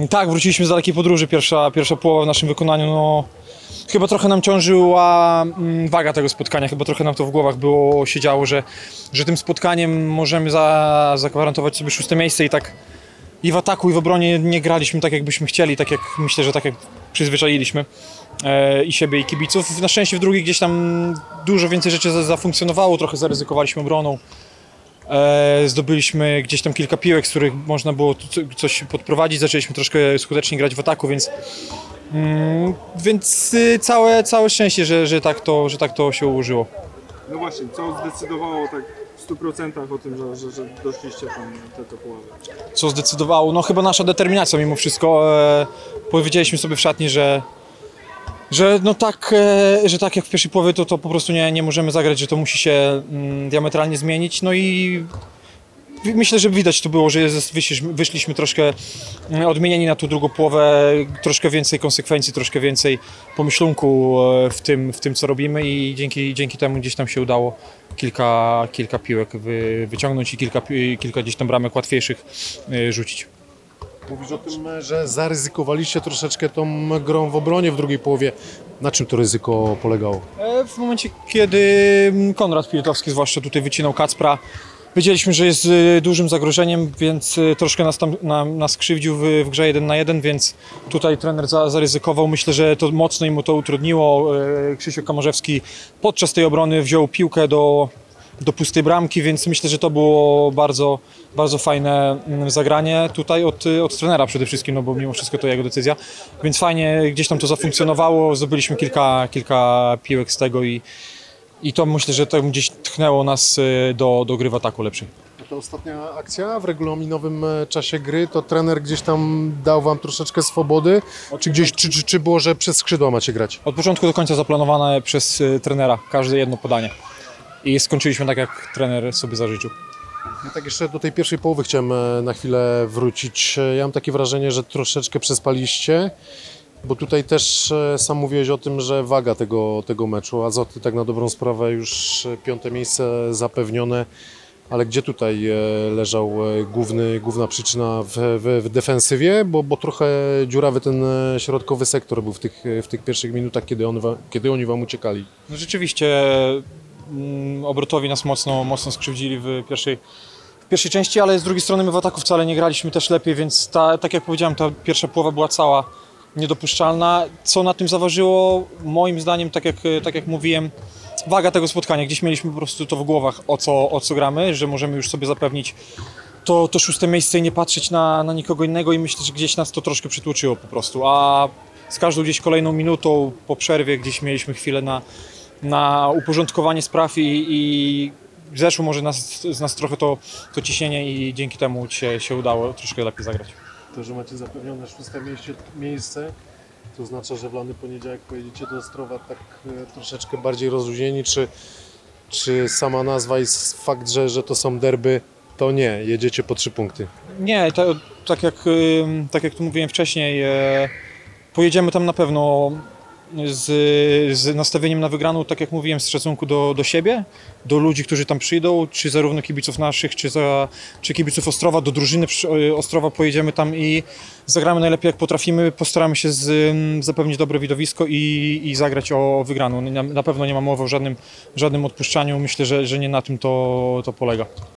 Tak, wróciliśmy z dalekiej podróży. Pierwsza połowa w naszym wykonaniu, no, chyba trochę nam ciążyła waga tego spotkania, chyba trochę nam to w głowach siedziało, że tym spotkaniem możemy zagwarantować sobie 6. miejsce i tak i w ataku, i w obronie nie graliśmy tak, jakbyśmy chcieli, tak jak myślę, że tak jak przyzwyczailiśmy i siebie, i kibiców. Na szczęście w drugiej gdzieś tam dużo więcej rzeczy zafunkcjonowało, trochę zaryzykowaliśmy obroną. Zdobyliśmy gdzieś tam kilka piłek, z których można było coś podprowadzić, zaczęliśmy troszkę skutecznie grać w ataku, więc całe szczęście, że tak to się ułożyło. No właśnie, co zdecydowało tak w 100% o tym, że doszliście tam do połowy? Co zdecydowało? No chyba nasza determinacja mimo wszystko. Powiedzieliśmy sobie w szatni, że tak jak w pierwszej połowie, to po prostu nie możemy zagrać, że to musi się diametralnie zmienić. No i myślę, że widać to było, że wyszliśmy troszkę odmienieni na tą drugą połowę, troszkę więcej konsekwencji, troszkę więcej pomyślunku w tym co robimy i dzięki temu gdzieś tam się udało kilka piłek wyciągnąć i kilka gdzieś tam bramek łatwiejszych rzucić. Mówisz o tym, że zaryzykowaliście troszeczkę tą grą w obronie w drugiej połowie. Na czym to ryzyko polegało? W momencie, kiedy Konrad Pilitowski zwłaszcza tutaj wycinał Kacpra, wiedzieliśmy, że jest dużym zagrożeniem, więc troszkę nas krzywdził w grze 1 na 1, więc tutaj trener zaryzykował. Myślę, że to mocno mu to utrudniło. Krzysiu Kamorzewski podczas tej obrony wziął piłkę do pustej bramki, więc myślę, że to było bardzo, bardzo fajne zagranie tutaj od trenera przede wszystkim, no bo mimo wszystko to jego decyzja, więc fajnie gdzieś tam to zafunkcjonowało, zdobyliśmy kilka piłek z tego i to myślę, że to gdzieś tchnęło nas do gry w ataku lepszej. A ta ostatnia akcja w regulaminowym czasie gry, to trener gdzieś tam dał wam troszeczkę swobody? Czy było, że przez skrzydła macie grać? Od początku do końca zaplanowane przez trenera, każde jedno podanie. I skończyliśmy tak, jak trener sobie zażyczył. Ja tak jeszcze do tej pierwszej połowy chciałem na chwilę wrócić. Ja mam takie wrażenie, że troszeczkę przespaliście, bo tutaj też sam mówiłeś o tym, że waga tego meczu, Azoty tak na dobrą sprawę już 5. miejsce zapewnione, ale gdzie tutaj leżał główna przyczyna w defensywie, bo trochę dziurawy ten środkowy sektor był w tych pierwszych minutach, kiedy oni wam uciekali. No rzeczywiście obrotowi nas mocno skrzywdzili w pierwszej części, ale z drugiej strony my w ataku wcale nie graliśmy też lepiej, więc tak jak powiedziałem, ta pierwsza połowa była cała niedopuszczalna. Co na tym zaważyło? Moim zdaniem, tak jak mówiłem, waga tego spotkania. Gdzieś mieliśmy po prostu to w głowach, o co gramy, że możemy już sobie zapewnić to 6. miejsce i nie patrzeć na nikogo innego i myślę, że gdzieś nas to troszkę przytłoczyło po prostu, a z każdą gdzieś kolejną minutą po przerwie gdzieś mieliśmy chwilę na uporządkowanie spraw i zeszło może z nas trochę to ciśnienie i dzięki temu się udało troszkę lepiej zagrać. To, że macie zapewnione 6. miejsce, to oznacza, że w lany poniedziałek pojedziecie do Ostrowa tak troszeczkę bardziej rozluźnieni, czy sama nazwa i fakt, że to są derby, to nie, jedziecie po 3 punkty? Nie, tak jak tu mówiłem wcześniej, pojedziemy tam na pewno z nastawieniem na wygraną, tak jak mówiłem, z szacunku do siebie, do ludzi, którzy tam przyjdą, czy zarówno kibiców naszych, czy kibiców Ostrowa, do drużyny Ostrowa pojedziemy tam i zagramy najlepiej jak potrafimy, postaramy się zapewnić dobre widowisko i zagrać o wygraną. Na pewno nie ma mowy o żadnym odpuszczaniu, myślę, że nie na tym to polega.